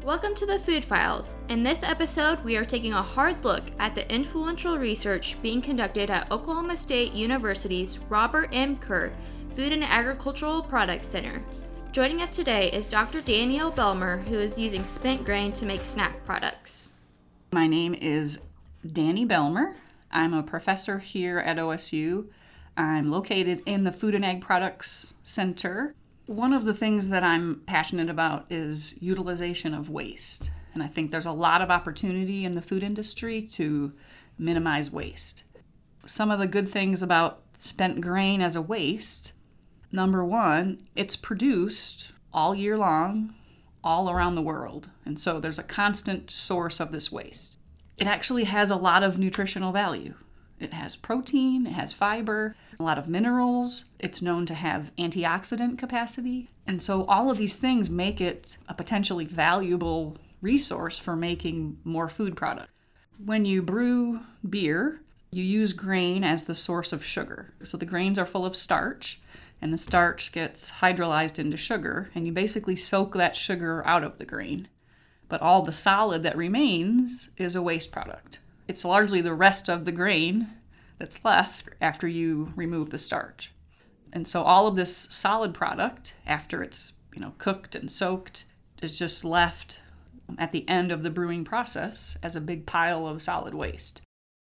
Welcome to the Food Files. In this episode, we are taking a hard look at the influential research being conducted at Oklahoma State University's Robert M. Kerr Food and Agricultural Products Center. Joining us today is Dr. Danielle Belmer, who is using spent grain to make snack products. My name is Danny Belmer. I'm a professor here at OSU. I'm located in the Food and Ag Products Center. One of the things that I'm passionate about is utilization of waste. And I think there's a lot of opportunity in the food industry to minimize waste. Some of the good things about spent grain as a waste, number one, it's produced all year long, all around the world. And so there's a constant source of this waste. It actually has a lot of nutritional value. It has protein, it has fiber, a lot of minerals. It's known to have antioxidant capacity. And so all of these things make it a potentially valuable resource for making more food products. When you brew beer, you use grain as the source of sugar. So the grains are full of starch, and the starch gets hydrolyzed into sugar, and you basically soak that sugar out of the grain. But all the solid that remains is a waste product. It's largely the rest of the grain that's left after you remove the starch. And so all of this solid product, after it's cooked and soaked, is just left at the end of the brewing process as a big pile of solid waste.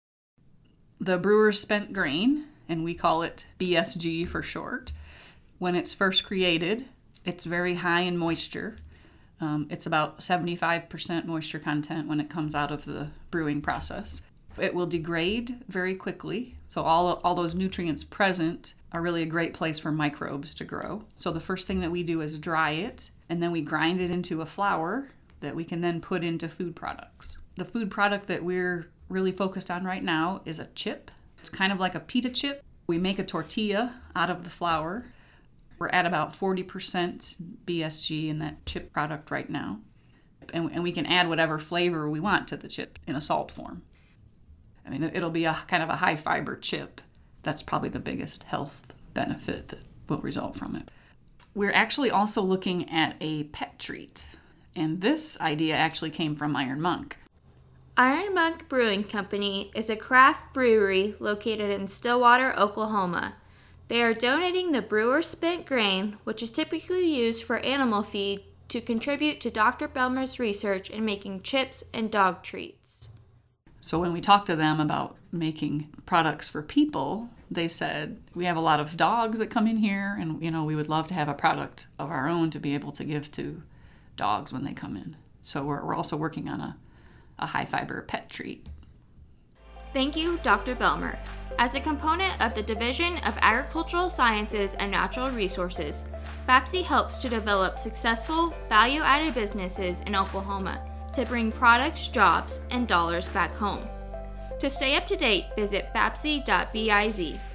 The brewer's spent grain, and we call it BSG for short, when it's first created, it's very high in moisture. It's about 75% moisture content when it comes out of the brewing process. It will degrade very quickly, so all those nutrients present are really a great place for microbes to grow. So the first thing that we do is dry it, and then we grind it into a flour that we can then put into food products. The food product that we're really focused on right now is a chip. It's kind of like a pita chip. We make a tortilla out of the flour. We're at about 40% BSG in that chip product right now. And we can add whatever flavor we want to the chip in a salt form. I mean, it'll be a kind of a high fiber chip. That's probably the biggest health benefit that will result from it. We're actually also looking at a pet treat. And this idea actually came from Iron Monk. Iron Monk Brewing Company is a craft brewery located in Stillwater, Oklahoma. They are donating the brewer's spent grain, which is typically used for animal feed, to contribute to Dr. Belmer's research in making chips and dog treats. So when we talked to them about making products for people, they said, we have a lot of dogs that come in here, and we would love to have a product of our own to be able to give to dogs when they come in. So we're also working on a high fiber pet treat. Thank you, Dr. Belmer. As a component of the Division of Agricultural Sciences and Natural Resources, FAPSI helps to develop successful, value-added businesses in Oklahoma to bring products, jobs, and dollars back home. To stay up to date, visit fapsi.biz.